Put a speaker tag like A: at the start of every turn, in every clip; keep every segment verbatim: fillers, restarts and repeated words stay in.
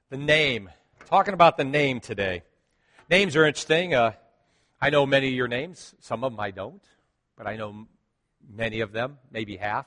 A: The name. Talking about the name today. Names are interesting. Uh, I know many of your names. Some of them I don't. But I know many of them, maybe half.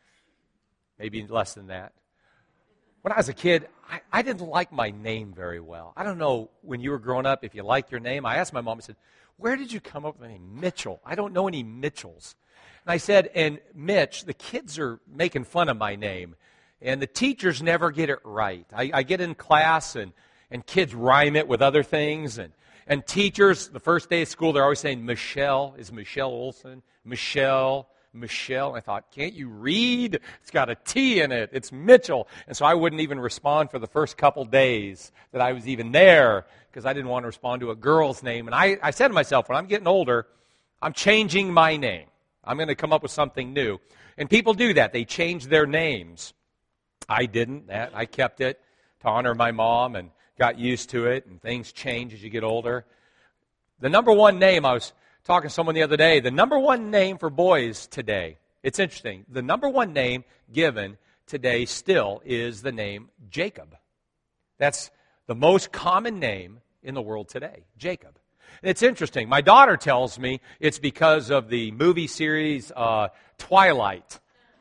A: Maybe less than that. When I was a kid, I, I didn't like my name very well. I don't know, when you were growing up, if you liked your name. I asked my mom, I said, where did you come up with the name Mitchell? I don't know any Mitchells. And I said, and Mitch, the kids are making fun of my name. And the teachers never get it right. I, I get in class, and, and kids rhyme it with other things. And, and teachers, the first day of school, they're always saying, Michelle, is Michelle Olson? Michelle, Michelle. I thought, can't you read? It's got a T in it. It's Mitchell. And so I wouldn't even respond for the first couple days that I was even there because I didn't want to respond to a girl's name. And I, I said to myself, when I'm getting older, I'm changing my name. I'm going to come up with something new. And people do that. They change their names. I didn't. That I kept it to honor my mom and got used to it, and things change as you get older. The number one name, I was talking to someone the other day, the number one name for boys today, it's interesting, the number one name given today still is the name Jacob. That's the most common name in the world today, Jacob. And it's interesting. My daughter tells me it's because of the movie series uh, Twilight.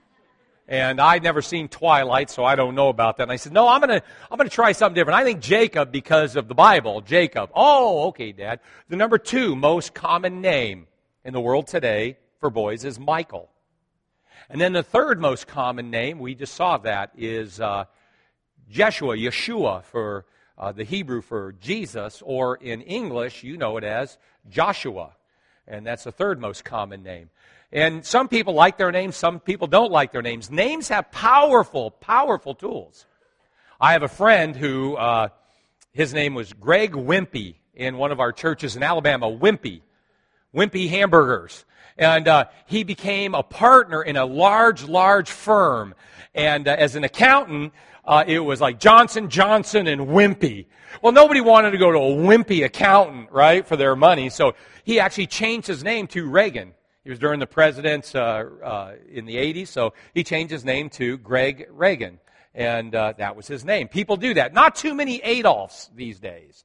A: And I'd never seen Twilight, so I don't know about that. And I said, no, I'm going to I'm going to try something different. I think Jacob because of the Bible, Jacob. Oh, okay, Dad. The number two most common name in the world today for boys is Michael. And then the third most common name, we just saw that, is uh, Jeshua, Yeshua for uh, the Hebrew for Jesus, or in English, you know it as Joshua. And that's the third most common name. And some people like their names, some people don't like their names. Names have powerful, powerful tools. I have a friend who, uh, his name was Greg Wimpy in one of our churches in Alabama, Wimpy, Wimpy Hamburgers. And uh, he became a partner in a large, large firm. And uh, as an accountant, uh, it was like Johnson, Johnson, and Wimpy. Well, nobody wanted to go to a Wimpy accountant, right, for their money. So he actually changed his name to Reagan. He was during the president's uh, uh, in the eighties, so he changed his name to Greg Reagan, and uh, that was his name. People do that. Not too many Adolfs these days.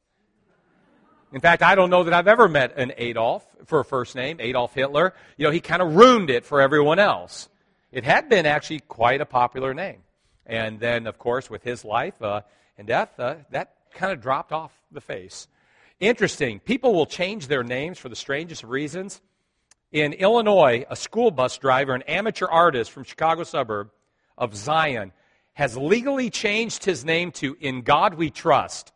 A: In fact, I don't know that I've ever met an Adolf for a first name, Adolf Hitler. You know, he kind of ruined it for everyone else. It had been actually quite a popular name. And then, of course, with his life uh, and death, uh, that kind of dropped off the face. Interesting. People will change their names for the strangest reasons. In Illinois, a school bus driver, an amateur artist from Chicago suburb of Zion, has legally changed his name to In God We Trust.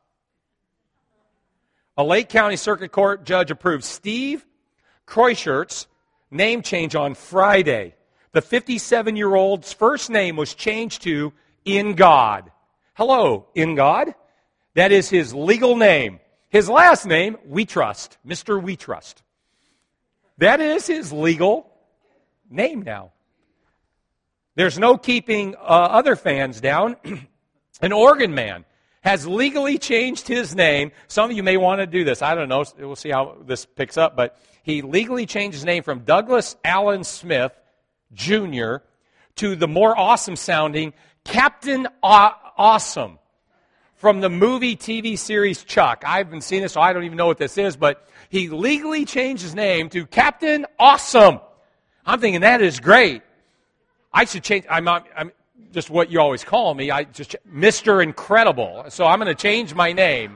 A: A Lake County Circuit Court judge approved Steve Kreuzert's name change on Friday. The fifty-seven-year-old's first name was changed to In God. Hello, In God? That is his legal name. His last name, We Trust, Mister We Trust. That is his legal name now. There's no keeping uh, other fans down. An organ man has legally changed his name. Some of you may want to do this. I don't know. We'll see how this picks up. But he legally changed his name from Douglas Allen Smith, Junior to the more awesome-sounding Captain Aw- Awesome from the movie T V series Chuck. I haven't seen it, so I don't even know what this is, but he legally changed his name to Captain Awesome. I'm thinking that is great. I should change. I'm, not, I'm just what you always call me. I just Mister Incredible. So I'm going to change my name.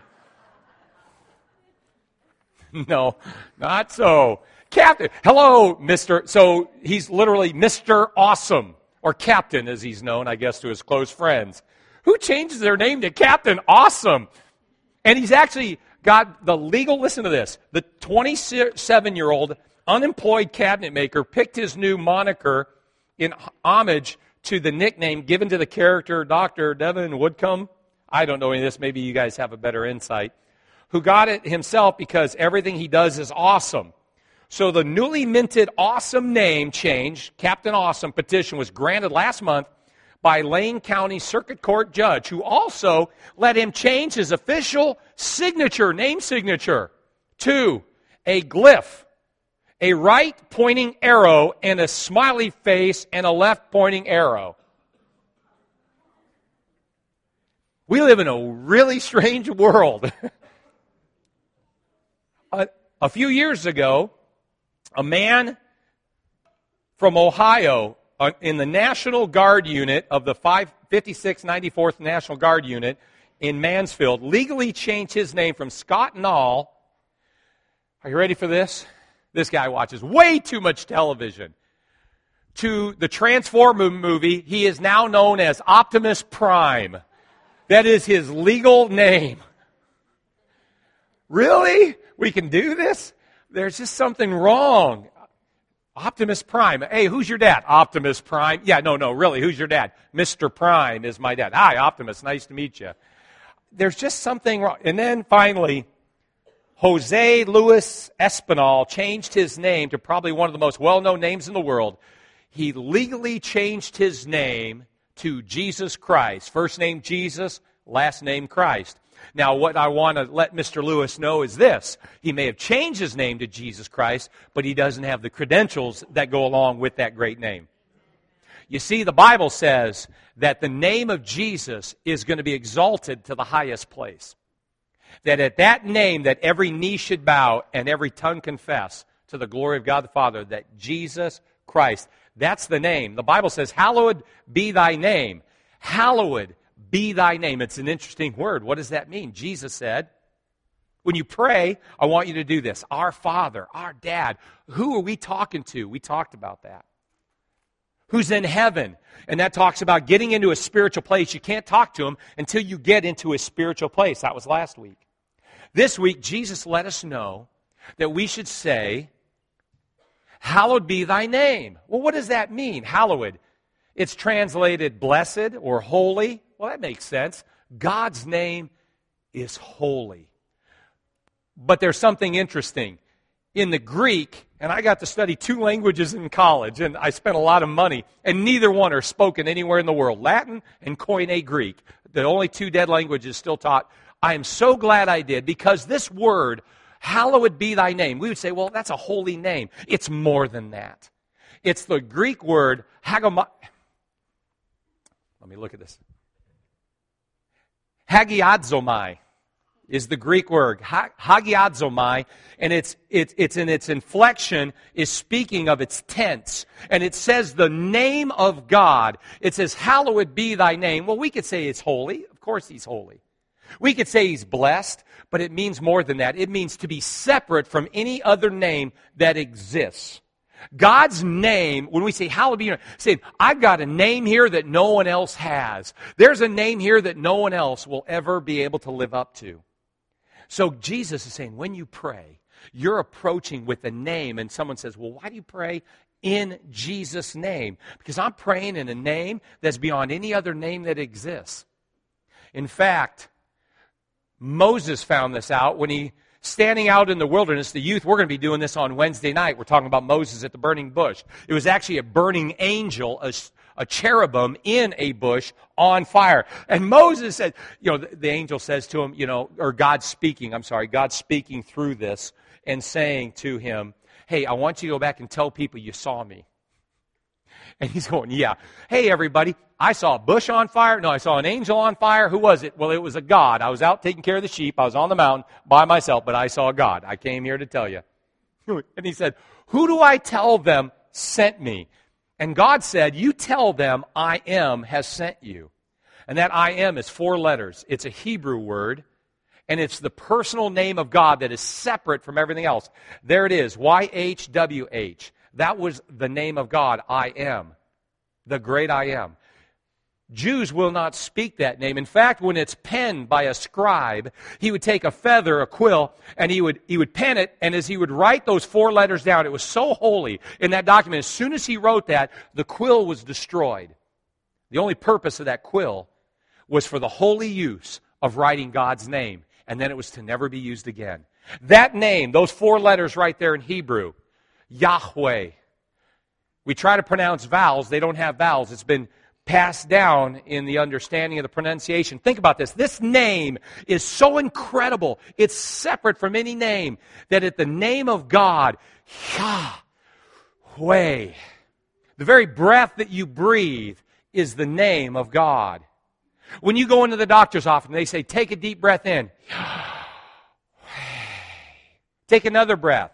A: No, not so. Captain. Hello, Mister So he's literally Mister Awesome, or Captain, as he's known, I guess, to his close friends. Who changes their name to Captain Awesome? And he's actually got the legal, listen to this, the twenty-seven-year-old unemployed cabinet maker picked his new moniker in homage to the nickname given to the character Doctor Devin Woodcomb. I don't know any of this. Maybe you guys have a better insight. Who got it himself because everything he does is awesome. So the newly minted Awesome name change, Captain Awesome petition, was granted last month by Lane County Circuit Court judge, who also let him change his official signature, name signature, to a glyph, a right-pointing arrow, and a smiley face, and a left-pointing arrow. We live in a really strange world. a, a few years ago, a man from Ohio uh, in the National Guard unit of the fifty-sixth ninety-fourth National Guard unit in Mansfield legally changed his name from Scott Nall. Are you ready for this? This guy watches way too much television. To the Transformer movie, he is now known as Optimus Prime. That is his legal name. Really? We can do this? There's just something wrong. Optimus Prime. Hey, who's your dad? Optimus Prime. Yeah, no, no, really, who's your dad? Mister Prime is my dad. Hi, Optimus, nice to meet you. There's just something wrong. And then finally, Jose Luis Espinal changed his name to probably one of the most well-known names in the world. He legally changed his name to Jesus Christ. First name Jesus, last name Christ. Now, what I want to let Mister Lewis know is this. He may have changed his name to Jesus Christ, but he doesn't have the credentials that go along with that great name. You see, the Bible says that the name of Jesus is going to be exalted to the highest place. That at that name that every knee should bow and every tongue confess to the glory of God the Father, that Jesus Christ, that's the name. The Bible says, hallowed be thy name. Hallowed be thy name. It's an interesting word. What does that mean? Jesus said, when you pray, I want you to do this. Our Father, our Dad. Who are we talking to? We talked about that. Who's in heaven? And that talks about getting into a spiritual place. You can't talk to him until you get into a spiritual place. That was last week. This week, Jesus let us know that we should say, hallowed be thy name. Well, what does that mean, hallowed? It's translated blessed or holy. Well, that makes sense. God's name is holy. But there's something interesting. In the Greek, and I got to study two languages in college, and I spent a lot of money, and neither one are spoken anywhere in the world, Latin and Koine Greek, the only two dead languages still taught. I am so glad I did, because this word, hallowed be thy name, we would say, well, that's a holy name. It's more than that. It's the Greek word, hagomai. Let me look at this. Hagiadzomai is the Greek word, hagiadzomai, and it's, it's, it's in its inflection is speaking of its tense. And it says the name of God. It says, hallowed be thy name. Well, we could say it's holy. Of course he's holy. We could say he's blessed, but it means more than that. It means to be separate from any other name that exists. God's name, when we say, hallowed be your name, saying, I've got a name here that no one else has. There's a name here that no one else will ever be able to live up to. So Jesus is saying, when you pray, you're approaching with a name, and someone says, well, why do you pray in Jesus' name? Because I'm praying in a name that's beyond any other name that exists. In fact, Moses found this out when he, standing out in the wilderness, the youth, we're going to be doing this on Wednesday night. We're talking about Moses at the burning bush. It was actually a burning angel, a, a cherubim in a bush on fire. And Moses said, you know, the, the angel says to him, you know, or God speaking, I'm sorry, God speaking through this and saying to him, hey, I want you to go back and tell people you saw me. And he's going, yeah. Hey, everybody, I saw a bush on fire. No, I saw an angel on fire. Who was it? Well, it was a God. I was out taking care of the sheep. I was on the mountain by myself, but I saw a God. I came here to tell you. And he said, who do I tell them sent me? And God said, you tell them I am has sent you. And that I am is four letters. It's a Hebrew word, and it's the personal name of God that is separate from everything else. There it is, Y H W H. That was the name of God, I am, the great I am. Jews will not speak that name. In fact, when it's penned by a scribe, he would take a feather, a quill, and he would he would pen it, and as he would write those four letters down, it was so holy in that document. As soon as he wrote that, the quill was destroyed. The only purpose of that quill was for the holy use of writing God's name, and then it was to never be used again. That name, those four letters right there in Hebrew, Yahweh. We try to pronounce vowels. They don't have vowels. It's been passed down in the understanding of the pronunciation. Think about this. This name is so incredible. It's separate from any name that at the name of God, Yahweh, the very breath that you breathe is the name of God. When you go into the doctor's office and they say, take a deep breath in. Take another breath.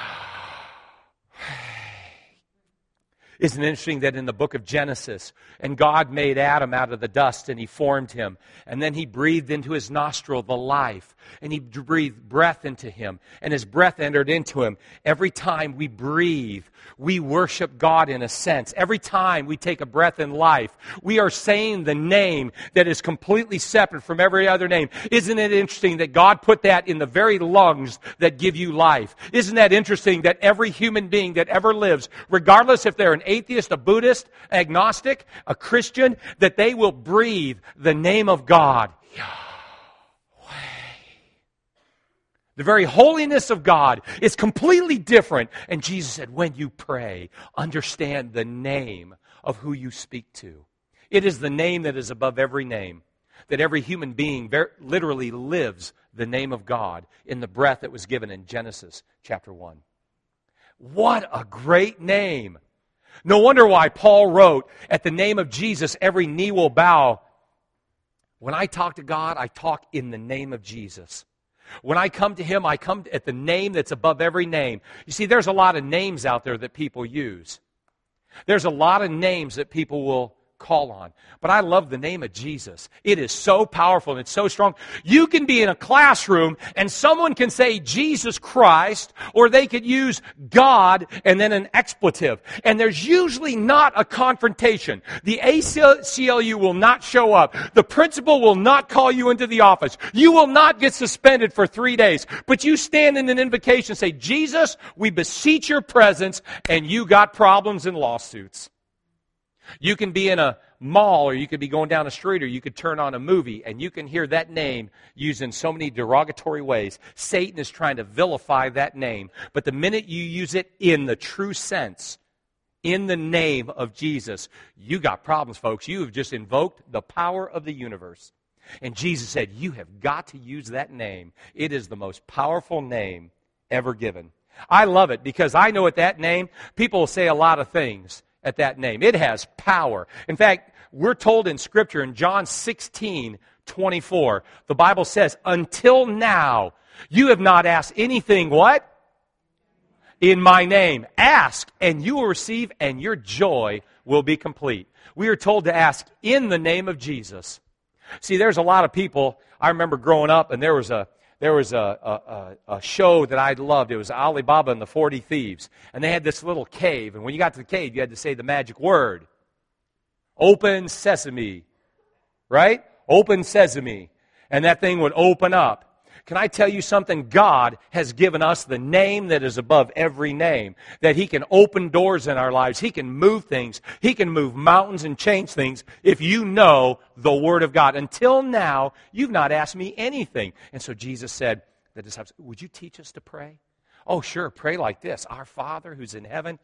A: Isn't it interesting that in the book of Genesis, and God made Adam out of the dust and He formed him, and then He breathed into his nostril the life, and He breathed breath into him, and his breath entered into him. Every time we breathe, we worship God in a sense. Every time we take a breath in life, we are saying the name that is completely separate from every other name. Isn't it interesting that God put that in the very lungs that give you life? Isn't that interesting that every human being that ever lives, regardless if they're an atheist, a Buddhist, agnostic, a Christian, that they will breathe the name of God. The very holiness of God is completely different. And Jesus said, when you pray, understand the name of who you speak to. It is the name that is above every name. That every human being very, literally lives the name of God in the breath that was given in Genesis chapter one. What a great name! No wonder why Paul wrote, at the name of Jesus, every knee will bow. When I talk to God, I talk in the name of Jesus. When I come to Him, I come at the name that's above every name. You see, there's a lot of names out there that people use. There's a lot of names that people will call on. But I love the name of Jesus. It is so powerful and it's so strong. You can be in a classroom and someone can say Jesus Christ, or they could use God and then an expletive. And there's usually not a confrontation. The A C L U will not show up. The principal will not call you into the office. You will not get suspended for three days. But you stand in an invocation and say, Jesus, we beseech your presence, and you got problems and lawsuits. You can be in a mall, or you could be going down a street, or you could turn on a movie, and you can hear that name used in so many derogatory ways. Satan is trying to vilify that name. But the minute you use it in the true sense, in the name of Jesus, you got problems, folks. You have just invoked the power of the universe. And Jesus said, you have got to use that name. It is the most powerful name ever given. I love it because I know at that name, people will say a lot of things. At that name. It has power. In fact, we're told in Scripture in John sixteen twenty-four, the Bible says, until now, you have not asked anything, what? In my name. Ask, and you will receive, and your joy will be complete. We are told to ask in the name of Jesus. See, there's a lot of people, I remember growing up, and there was a There was a, a, a show that I loved. It was Alibaba and the forty Thieves. And they had this little cave. And when you got to the cave, you had to say the magic word. Open sesame. Right? Open sesame. And that thing would open up. Can I tell you something? God has given us the name that is above every name. That He can open doors in our lives. He can move things. He can move mountains and change things if you know the Word of God. Until now, you've not asked me anything. And so Jesus said, the disciples, would you teach us to pray? Oh, sure, pray like this. Our Father who's in heaven,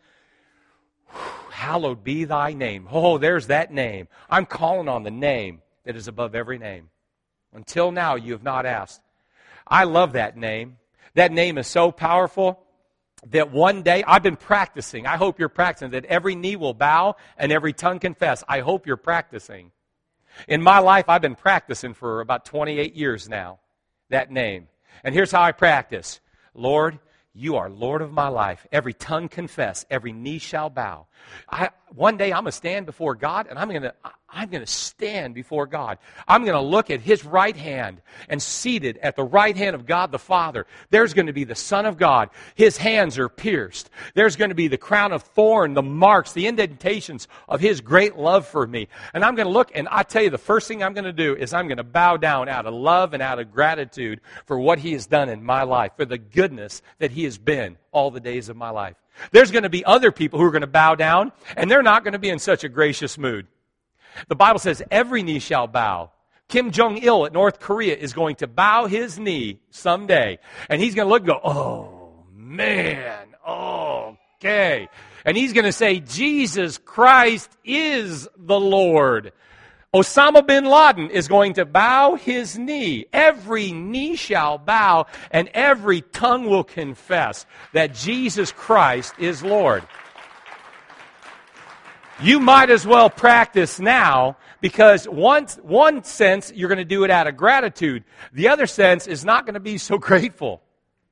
A: hallowed be thy name. Oh, there's that name. I'm calling on the name that is above every name. Until now, you have not asked. I love that name. That name is so powerful that one day, I've been practicing. I hope you're practicing that every knee will bow and every tongue confess. I hope you're practicing. In my life, I've been practicing for about twenty-eight years now, that name. And here's how I practice. Lord, you are Lord of my life. Every tongue confess, every knee shall bow. I, one day I'm going to stand before God, and I'm going to I'm going to stand before God. I'm going to look at His right hand, and seated at the right hand of God the Father, there's going to be the Son of God. His hands are pierced. There's going to be the crown of thorn, the marks, the indentations of His great love for me. And I'm going to look, and I tell you, the first thing I'm going to do is I'm going to bow down out of love and out of gratitude for what He has done in my life, for the goodness that He has been all the days of my life. There's going to be other people who are going to bow down, and they're not going to be in such a gracious mood. The Bible says every knee shall bow. Kim Jong-il at North Korea is going to bow his knee someday, and he's going to look and go, oh, man, okay. And he's going to say, Jesus Christ is the Lord. Osama bin Laden is going to bow his knee. Every knee shall bow, and every tongue will confess that Jesus Christ is Lord. You might as well practice now, Because one, one sense, you're going to do it out of gratitude. The other sense is not going to be so grateful.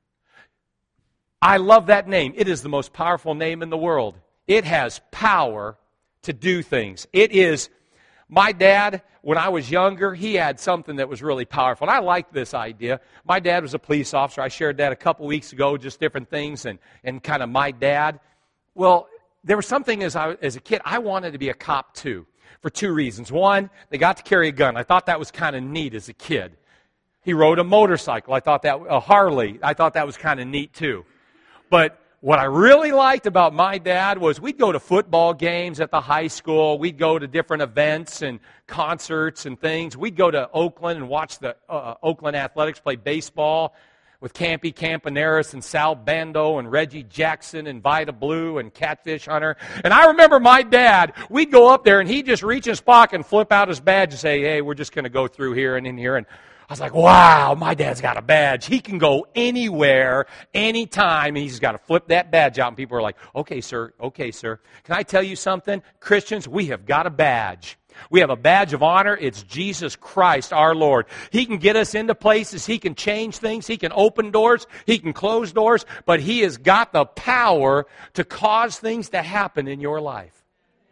A: I love that name. It is the most powerful name in the world. It has power to do things. It is, my dad, when I was younger, he had something that was really powerful. And I liked this idea. My dad was a police officer. I shared that a couple weeks ago, just different things and, and kind of my dad. Well, there was something as, I, as a kid, I wanted to be a cop too, for two reasons. One, they got to carry a gun. I thought that was kind of neat as a kid. He rode a motorcycle. I thought that, a Harley. I thought that was kind of neat too. But what I really liked about my dad was we'd go to football games at the high school. We'd go to different events and concerts and things. We'd go to Oakland and watch the uh, Oakland Athletics play baseball with Campy Campaneris and Sal Bando and Reggie Jackson and Vida Blue and Catfish Hunter. And I remember my dad, we'd go up there and he'd just reach in his pocket and flip out his badge and say, hey, we're just going to go through here and in here. And I was like, wow, my dad's got a badge. He can go anywhere, anytime, and he's got to flip that badge out. And people are like, okay, sir, okay, sir. Can I tell you something? Christians, we have got a badge. We have a badge of honor. It's Jesus Christ, our Lord. He can get us into places. He can change things. He can open doors. He can close doors. But He has got the power to cause things to happen in your life.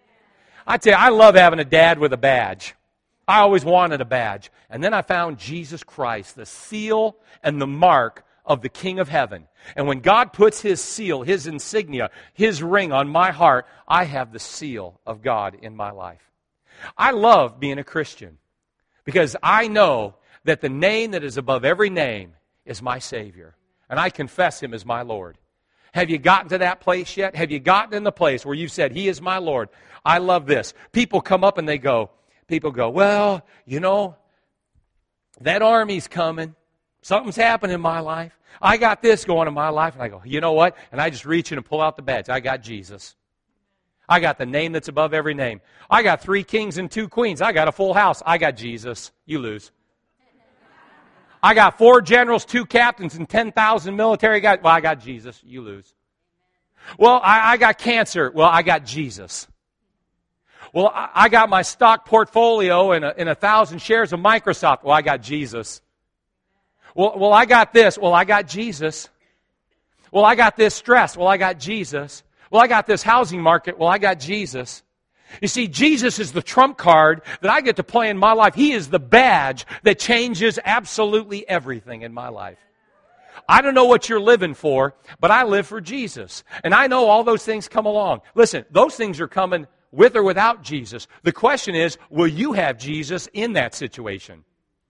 A: I tell you, I love having a dad with a badge. I always wanted a badge. And then I found Jesus Christ, the seal and the mark of the King of Heaven. And when God puts His seal, His insignia, His ring on my heart, I have the seal of God in my life. I love being a Christian because I know that the name that is above every name is my Savior. And I confess Him as my Lord. Have you gotten to that place yet? Have you gotten in the place where you've said, He is my Lord? I love this. People come up and they go, People go, well, you know, that army's coming. Something's happening in my life. I got this going in my life. And I go, you know what? And I just reach in and pull out the badge. I got Jesus. I got the name that's above every name. I got three kings and two queens. I got a full house. I got Jesus. You lose. I got four generals, two captains, and ten thousand military guys. Well, I got Jesus. You lose. Well, I, I got cancer. Well, I got Jesus. Well, I got my stock portfolio in a, in a thousand shares of Microsoft. Well, I got Jesus. Well, well, I got this. Well, I got Jesus. Well, I got this stress. Well, I got Jesus. Well, I got this housing market. Well, I got Jesus. You see, Jesus is the trump card that I get to play in my life. He is the badge that changes absolutely everything in my life. I don't know what you're living for, but I live for Jesus. And I know all those things come along. Listen, those things are coming with or without Jesus. The question is, will you have Jesus in that situation?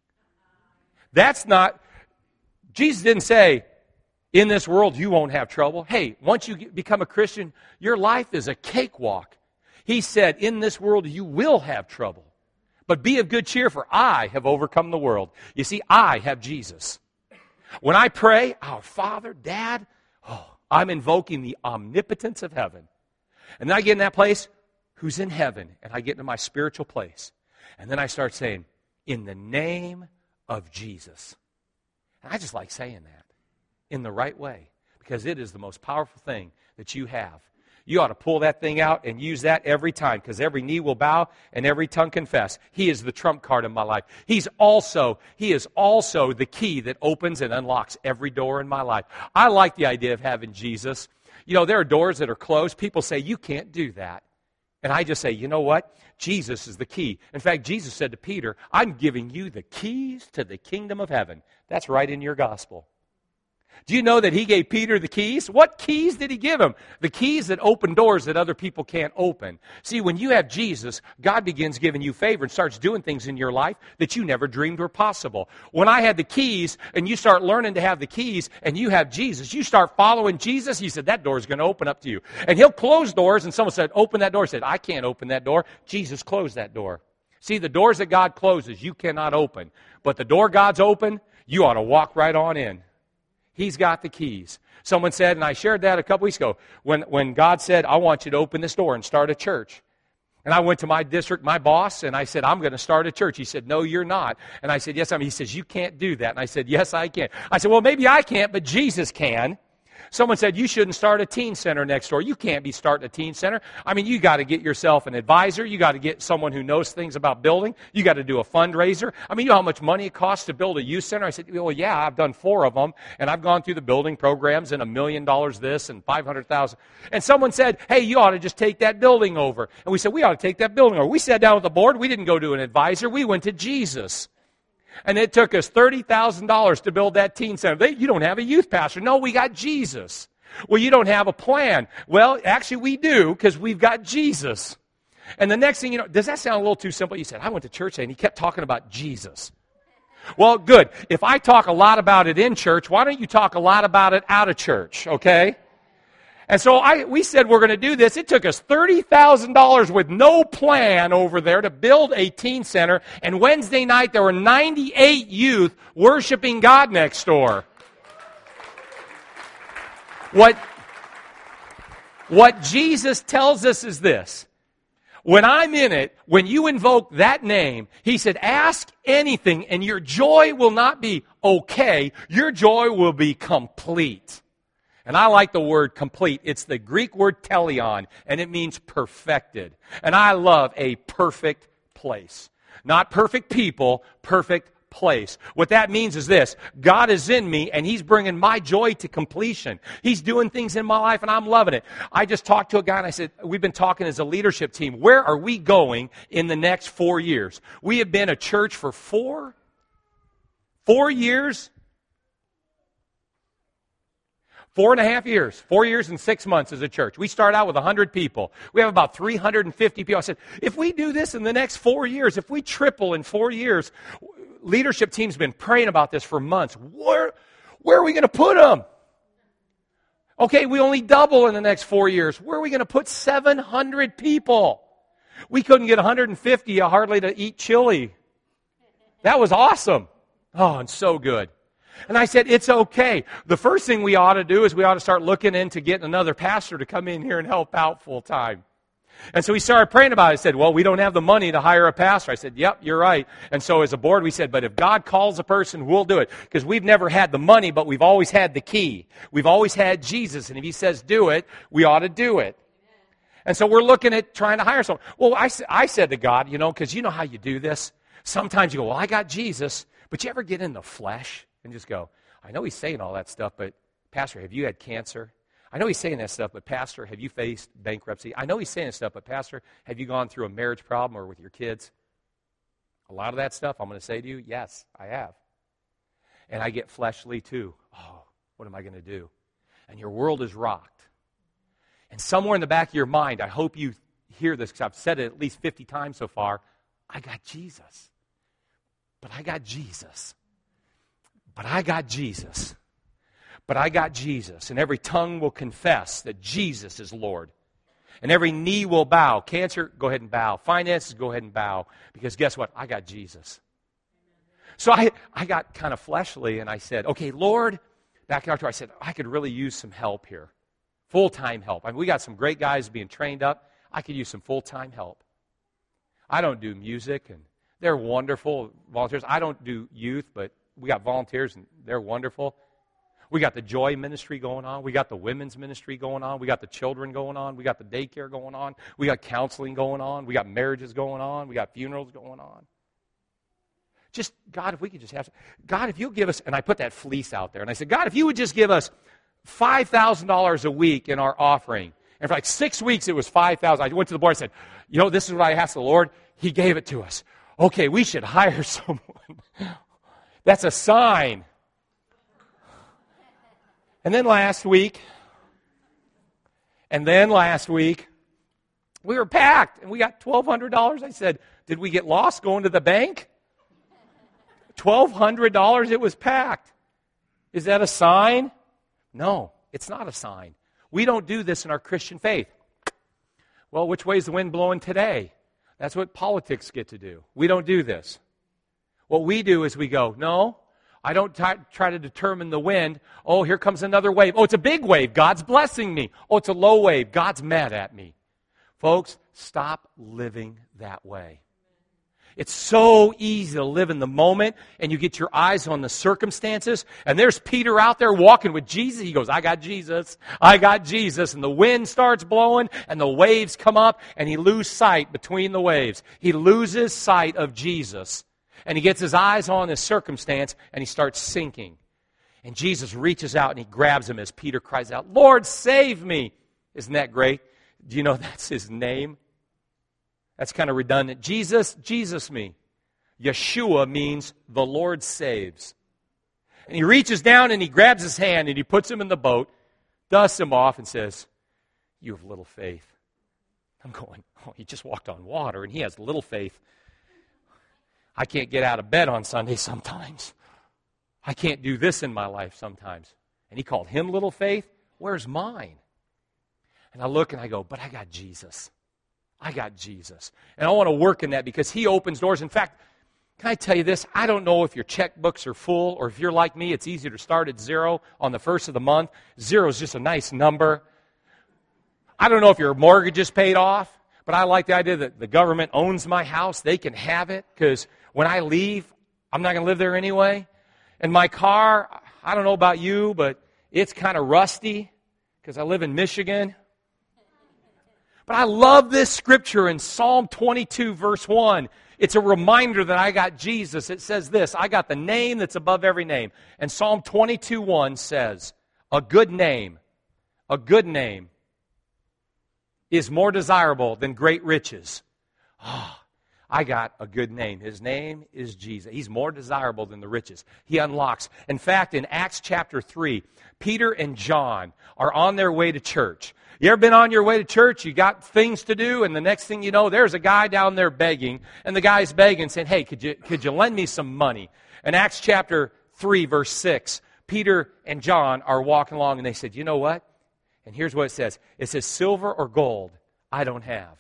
A: That's not, Jesus didn't say, in this world you won't have trouble. Hey, once you become a Christian, your life is a cakewalk. He said, in this world you will have trouble. But be of good cheer, for I have overcome the world. You see, I have Jesus. When I pray, our Father, Dad, oh, I'm invoking the omnipotence of heaven. And then I get in that place, who's in heaven, and I get into my spiritual place. And then I start saying, in the name of Jesus. And I just like saying that in the right way because it is the most powerful thing that you have. You ought to pull that thing out and use that every time because every knee will bow and every tongue confess. He is the trump card in my life. He's also, he is also the key that opens and unlocks every door in my life. I like the idea of having Jesus. You know, there are doors that are closed. People say, you can't do that. And I just say, you know what? Jesus is the key. In fact, Jesus said to Peter, I'm giving you the keys to the kingdom of heaven. That's right in your gospel. Do you know that He gave Peter the keys? What keys did He give him? The keys that open doors that other people can't open. See, when you have Jesus, God begins giving you favor and starts doing things in your life that you never dreamed were possible. When I had the keys and you start learning to have the keys and you have Jesus, you start following Jesus, He said, that door is going to open up to you. And He'll close doors, and someone said, open that door. I said, I can't open that door. Jesus closed that door. See, the doors that God closes, you cannot open. But the door God's open, you ought to walk right on in. He's got the keys. Someone said, and I shared that a couple weeks ago, when, when God said, I want you to open this door and start a church. And I went to my district, my boss, and I said, I'm going to start a church. He said, no, you're not. And I said, yes, I am. He says, you can't do that. And I said, yes, I can. I said, well, maybe I can't, but Jesus can. Someone said, you shouldn't start a teen center next door. You can't be starting a teen center. I mean, you got to get yourself an advisor. You got to get someone who knows things about building. You got to do a fundraiser. I mean, you know how much money it costs to build a youth center? I said, well, yeah, I've done four of them, and I've gone through the building programs and a million dollars this and five hundred thousand. And someone said, hey, you ought to just take that building over. And we said, we ought to take that building over. We sat down with the board. We didn't go to an advisor. We went to Jesus. And it took us thirty thousand dollars to build that teen center. They, you don't have a youth pastor. No, we got Jesus. Well, you don't have a plan. Well, actually we do, because we've got Jesus. And the next thing you know, does that sound a little too simple? You said, I went to church and he kept talking about Jesus. Well, good. If I talk a lot about it in church, why don't you talk a lot about it out of church, okay? And so I, we said we're going to do this. It took us thirty thousand dollars with no plan over there to build a teen center. And Wednesday night, there were ninety-eight youth worshiping God next door. What, what Jesus tells us is this. When I'm in it, when you invoke that name, he said, ask anything and your joy will not be okay. Your joy will be complete. And I like the word complete. It's the Greek word teleon, and it means perfected. And I love a perfect place. Not perfect people, perfect place. What that means is this. God is in me, and He's bringing my joy to completion. He's doing things in my life, and I'm loving it. I just talked to a guy, and I said, we've been talking as a leadership team. Where are we going in the next four years? We have been a church for four, four years. Four and a half years, four years and six months as a church. We start out with one hundred people. We have about three hundred fifty people. I said, if we do this in the next four years, if we triple in four years, leadership team's been praying about this for months. Where, where are we going to put them? Okay, we only double in the next four years. Where are we going to put seven hundred people? We couldn't get one hundred fifty hardly to eat chili. That was awesome. Oh, and so good. And I said, it's okay. The first thing we ought to do is we ought to start looking into getting another pastor to come in here and help out full time. And so we started praying about it. I said, well, we don't have the money to hire a pastor. I said, yep, you're right. And so as a board, we said, but if God calls a person, we'll do it. Because we've never had the money, but we've always had the key. We've always had Jesus. And if He says do it, we ought to do it. And so we're looking at trying to hire someone. Well, I, I said to God, you know, because you know how you do this. Sometimes you go, well, I got Jesus. But you ever get in the flesh? And just go, I know he's saying all that stuff, but Pastor, have you had cancer? I know he's saying that stuff, but Pastor, have you faced bankruptcy? I know he's saying that stuff, but Pastor, have you gone through a marriage problem or with your kids? A lot of that stuff, I'm going to say to you, yes, I have. And I get fleshly too. Oh, what am I going to do? And your world is rocked. And somewhere in the back of your mind, I hope you hear this because I've said it at least fifty times so far, I got Jesus. But I got Jesus. But I got Jesus. But I got Jesus. And every tongue will confess that Jesus is Lord. And every knee will bow. Cancer, go ahead and bow. Finances, go ahead and bow. Because guess what? I got Jesus. So I, I got kind of fleshly and I said, okay, Lord, back in October, I said, I could really use some help here. Full-time help. I mean, we got some great guys being trained up. I could use some full-time help. I don't do music, and they're wonderful volunteers. I don't do youth, but we got volunteers, and they're wonderful. We got the Joy ministry going on. We got the women's ministry going on. We got the children going on. We got the daycare going on. We got counseling going on. We got marriages going on. We got funerals going on. Just, God, if we could just have, God, if you'll give us, and I put that fleece out there, and I said, God, if you would just give us five thousand dollars a week in our offering. And for like six weeks, it was five thousand dollars. I went to the board and said, you know, this is what I asked the Lord. He gave it to us. Okay, we should hire someone. That's a sign. And then last week, and then last week, we were packed, and we got twelve hundred dollars. I said, did we get lost going to the bank? twelve hundred dollars, it was packed. Is that a sign? No, it's not a sign. We don't do this in our Christian faith. Well, which way is the wind blowing today? That's what politics get to do. We don't do this. What we do is we go, no, I don't t- try to determine the wind. Oh, here comes another wave. Oh, it's a big wave. God's blessing me. Oh, it's a low wave. God's mad at me. Folks, stop living that way. It's so easy to live in the moment, and you get your eyes on the circumstances, and there's Peter out there walking with Jesus. He goes, I got Jesus. I got Jesus. And the wind starts blowing, and the waves come up, and he loses sight between the waves. He loses sight of Jesus, and he gets his eyes on his circumstance, and he starts sinking. And Jesus reaches out, and he grabs him as Peter cries out, Lord, save me. Isn't that great? Do you know that's his name? That's kind of redundant. Jesus, Jesus me. Yeshua means the Lord saves. And he reaches down and he grabs his hand and he puts him in the boat, dusts him off and says, you have little faith. I'm going, oh, he just walked on water and he has little faith. I can't get out of bed on Sunday sometimes. I can't do this in my life sometimes. And he called him little faith. Where's mine? And I look and I go, but I got Jesus. I got Jesus. And I want to work in that because he opens doors. In fact, can I tell you this? I don't know if your checkbooks are full or if you're like me, it's easier to start at zero on the first of the month. Zero is just a nice number. I don't know if your mortgage is paid off, but I like the idea that the government owns my house. They can have it because when I leave, I'm not going to live there anyway. And my car, I don't know about you, but it's kind of rusty because I live in Michigan. But I love this scripture in Psalm twenty-two, verse one. It's a reminder that I got Jesus. It says this, I got the name that's above every name. And Psalm twenty-two, one says, a good name, a good name is more desirable than great riches. Oh, I got a good name. His name is Jesus. He's more desirable than the riches. He unlocks. In fact, in Acts chapter three, Peter and John are on their way to church. You ever been on your way to church? You got things to do, and the next thing you know, there's a guy down there begging, and the guy's begging, saying, hey, could you, could you lend me some money? In Acts chapter three, verse six, Peter and John are walking along, and they said, you know what? And here's what it says. It says, silver or gold I don't have.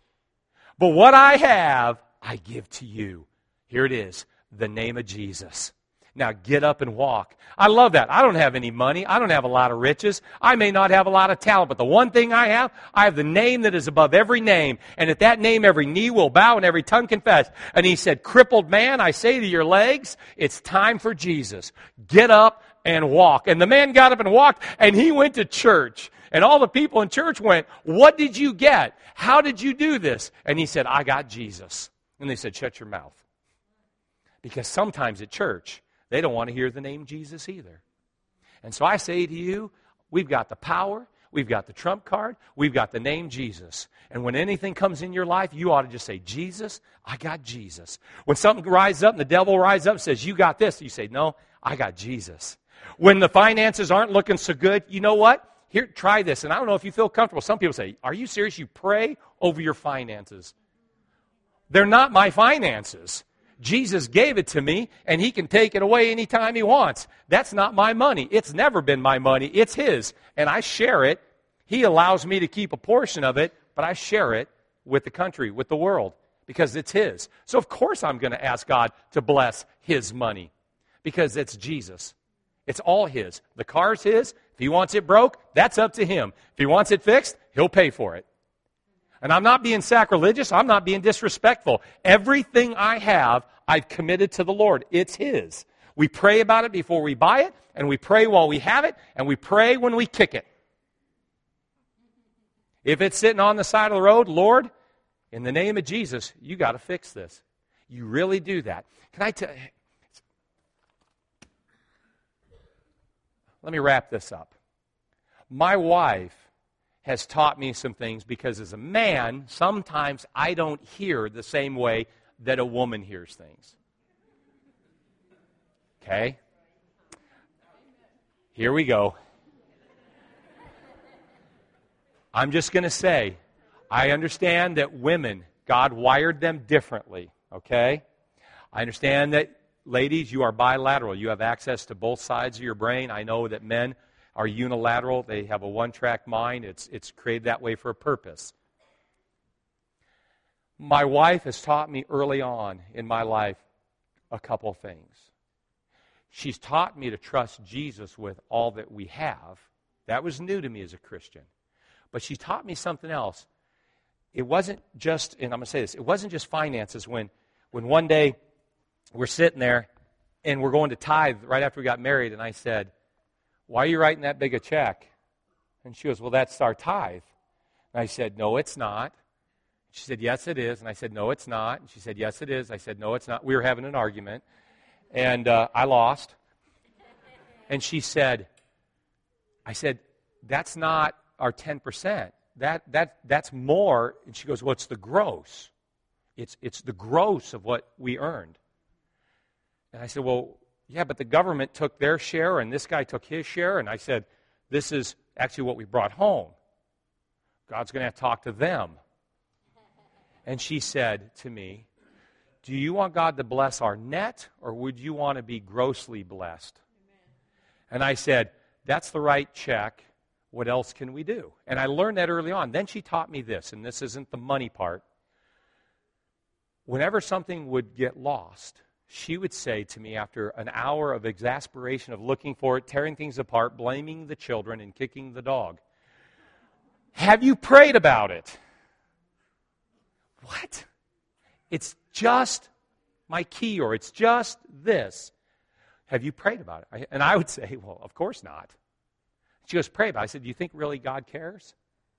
A: But what I have, I give to you. Here it is, the name of Jesus. Now get up and walk. I love that. I don't have any money. I don't have a lot of riches. I may not have a lot of talent, but the one thing I have, I have the name that is above every name. And at that name, every knee will bow and every tongue confess. And he said, crippled man, I say to your legs, it's time for Jesus. Get up and walk. And the man got up and walked, and he went to church. And all the people in church went, what did you get? How did you do this? And he said, I got Jesus. And they said, shut your mouth. Because sometimes at church, they don't want to hear the name Jesus either. And so I say to you, we've got the power, we've got the trump card, we've got the name Jesus. And when anything comes in your life, you ought to just say, Jesus, I got Jesus. When something rises up and the devil rises up and says, you got this, you say, no, I got Jesus. When the finances aren't looking so good, you know what? Here, try this. And I don't know if you feel comfortable. Some people say, are you serious? You pray over your finances. They're not my finances. Jesus gave it to me, and he can take it away anytime he wants. That's not my money. It's never been my money. It's his, and I share it. He allows me to keep a portion of it, but I share it with the country, with the world, because it's his. So of course I'm going to ask God to bless his money, because it's Jesus. It's all his. The car's his. If he wants it broke, that's up to him. If he wants it fixed, he'll pay for it. And I'm not being sacrilegious. I'm not being disrespectful. Everything I have, I've committed to the Lord. It's his. We pray about it before we buy it, and we pray while we have it, and we pray when we kick it. If it's sitting on the side of the road, Lord, in the name of Jesus, you got to fix this. You really do that. Can I tell you? Let me wrap this up. My wife has taught me some things because as a man, sometimes I don't hear the same way that a woman hears things. Okay? Here we go. I'm just going to say, I understand that women, God wired them differently, okay? I understand that, ladies, you are bilateral. You have access to both sides of your brain. I know that men are unilateral. They have a one-track mind. It's, it's created that way for a purpose. My wife has taught me early on in my life a couple things. She's taught me to trust Jesus with all that we have. That was new to me as a Christian. But she taught me something else. It wasn't just, and I'm going to say this, it wasn't just finances. When, when one day we're sitting there and we're going to tithe right after we got married, and I said, why are you writing that big a check? And she goes, well, that's our tithe. And I said, no, it's not. She said, yes, it is. And I said, no, it's not. And she said, yes, it is. I said, no, it's not. We were having an argument, and uh, I lost. And she said, I said, that's not our ten percent. That that that's more. And she goes, well, it's the gross. It's it's the gross of what we earned. And I said, well, yeah, but the government took their share, and this guy took his share. And I said, this is actually what we brought home. God's going to have to talk to them. And she said to me, do you want God to bless our net, or would you want to be grossly blessed? Amen. And I said, that's the right check. What else can we do? And I learned that early on. Then she taught me this, and this isn't the money part. Whenever something would get lost, she would say to me after an hour of exasperation of looking for it, tearing things apart, blaming the children, and kicking the dog, have you prayed about it? What? It's just my key, or it's just this. Have you prayed about it? And I would say, well, of course not. She goes, pray about it. I said, do you think really God cares?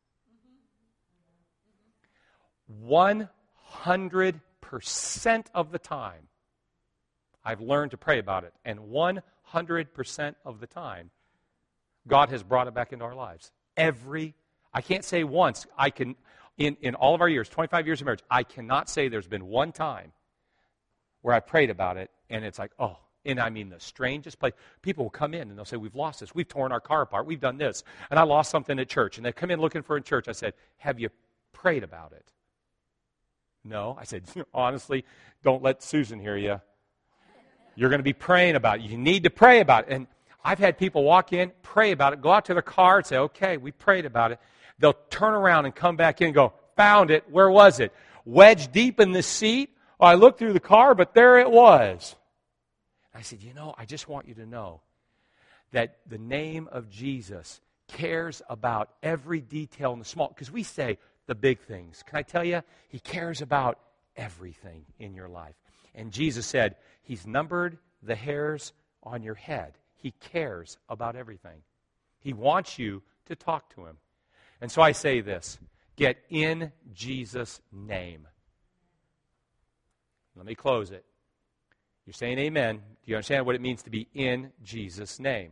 A: One hundred percent of the time, I've learned to pray about it. And one hundred percent of the time, God has brought it back into our lives. Every, I can't say once, I can... In, in all of our years, twenty-five years of marriage, I cannot say there's been one time where I prayed about it and it's like, oh, and I mean the strangest place. People will come in and they'll say, we've lost this. We've torn our car apart. We've done this. And I lost something at church. And they come in looking for it in church. I said, have you prayed about it? No. I said, honestly, don't let Susan hear you. You're going to be praying about it. You need to pray about it. And I've had people walk in, pray about it, go out to their car and say, okay, we prayed about it. They'll turn around and come back in and go, found it. Where was it? Wedged deep in the seat. Oh, I looked through the car, but there it was. I said, you know, I just want you to know that the name of Jesus cares about every detail in the small. Because we say the big things. Can I tell you? He cares about everything in your life. And Jesus said, He's numbered the hairs on your head. He cares about everything. He wants you to talk to Him. And so I say this, get in Jesus' name. Let me close it. You're saying amen. Do you understand what it means to be in Jesus' name?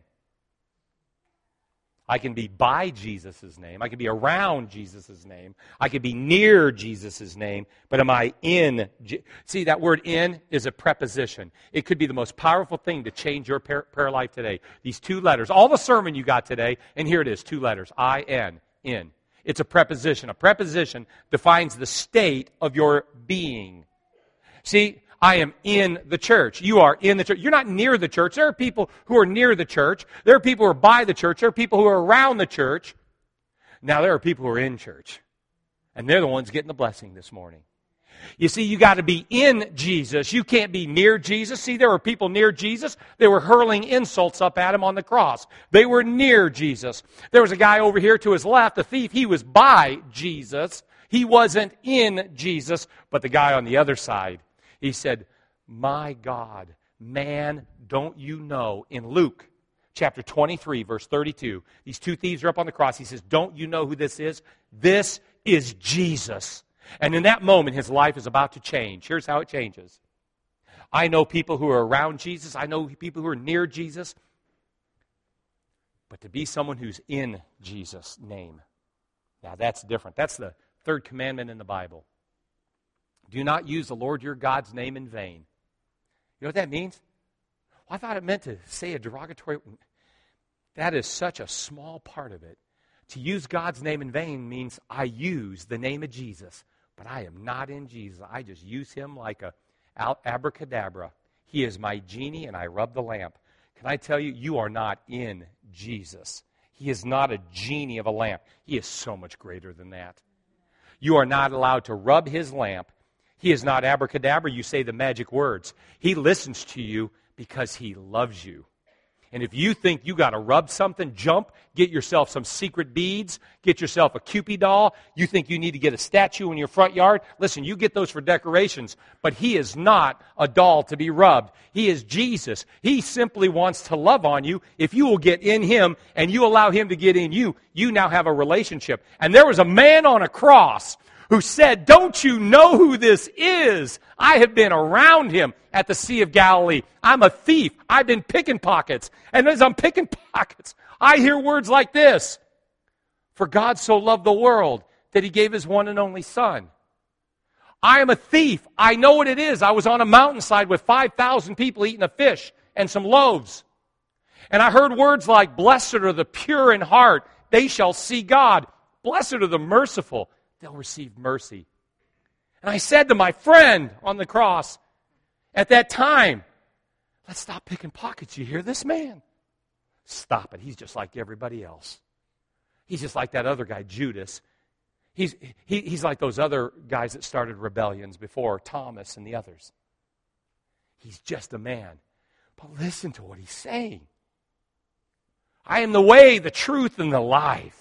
A: I can be by Jesus' name. I can be around Jesus' name. I can be near Jesus' name. But am I in? Je- See, that word in is a preposition. It could be the most powerful thing to change your prayer, prayer life today. These two letters. All the sermon you got today, and here it is, two letters. I N. In. It's a preposition. A preposition defines the state of your being. See, I am in the church. You are in the church. You're not near the church. There are people who are near the church. There are people who are by the church. There are people who are around the church. Now there are people who are in church. And they're the ones getting the blessing this morning. You see, you got to be in Jesus. You can't be near Jesus. See, there were people near Jesus. They were hurling insults up at Him on the cross. They were near Jesus. There was a guy over here to his left, a thief. He was by Jesus. He wasn't in Jesus. But the guy on the other side, he said, my God, man, don't you know, in Luke chapter twenty-three, verse thirty-two, these two thieves are up on the cross. He says, don't you know who this is? This is Jesus. And in that moment, his life is about to change. Here's how it changes. I know people who are around Jesus. I know people who are near Jesus. But to be someone who's in Jesus' name, now that's different. That's the third commandment in the Bible. Do not use the Lord your God's name in vain. You know what that means? Well, I thought it meant to say a derogatory. That is such a small part of it. To use God's name in vain means I use the name of Jesus, but I am not in Jesus. I just use Him like a abracadabra. He is my genie, and I rub the lamp. Can I tell you, you are not in Jesus. He is not a genie of a lamp. He is so much greater than that. You are not allowed to rub His lamp. He is not abracadabra. You say the magic words. He listens to you because He loves you. And if you think you got to rub something, jump, get yourself some secret beads, get yourself a Cupid doll, you think you need to get a statue in your front yard, listen, you get those for decorations, but He is not a doll to be rubbed. He is Jesus. He simply wants to love on you. If you will get in Him and you allow Him to get in you, you now have a relationship. And there was a man on a cross who said, don't you know who this is? I have been around Him at the Sea of Galilee. I'm a thief. I've been picking pockets. And as I'm picking pockets, I hear words like this. For God so loved the world that He gave His one and only Son. I am a thief. I know what it is. I was on a mountainside with five thousand people eating a fish and some loaves. And I heard words like, blessed are the pure in heart. They shall see God. Blessed are the merciful. They'll receive mercy. And I said to my friend on the cross at that time, let's stop picking pockets. You hear this, man? Stop it. He's just like everybody else. He's just like that other guy, Judas. He's, he, he's like those other guys that started rebellions before, Thomas and the others. He's just a man. But listen to what he's saying. I am the way, the truth, and the life.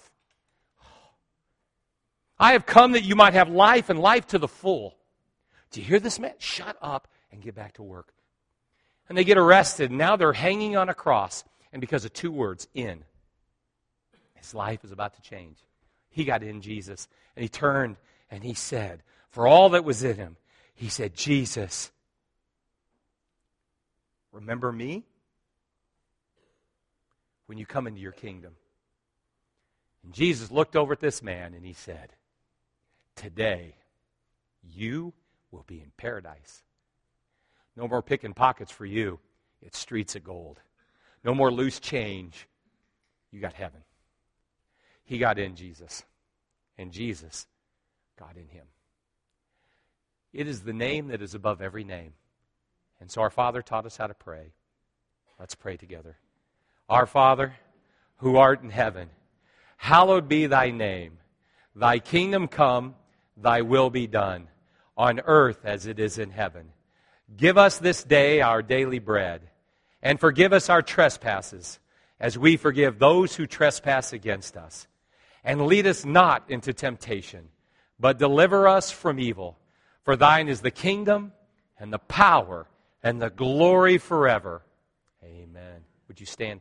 A: I have come that you might have life and life to the full. Do you hear this, man? Shut up and get back to work. And they get arrested, and now they're hanging on a cross. And because of two words, in, his life is about to change. He got in Jesus, and he turned, and he said, for all that was in him, he said, Jesus, remember me when you come into your kingdom. And Jesus looked over at this man, and he said, today, you will be in paradise. No more picking pockets for you. It's streets of gold. No more loose change. You got heaven. He got in Jesus, and Jesus got in him. It is the name that is above every name. And so our Father taught us how to pray. Let's pray together. Our Father, who art in heaven, hallowed be thy name. Thy kingdom come, thy will be done, on earth as it is in heaven. Give us this day our daily bread, and forgive us our trespasses, as we forgive those who trespass against us. And lead us not into temptation, but deliver us from evil. For thine is the kingdom, and the power, and the glory forever. Amen. Would you stand, please?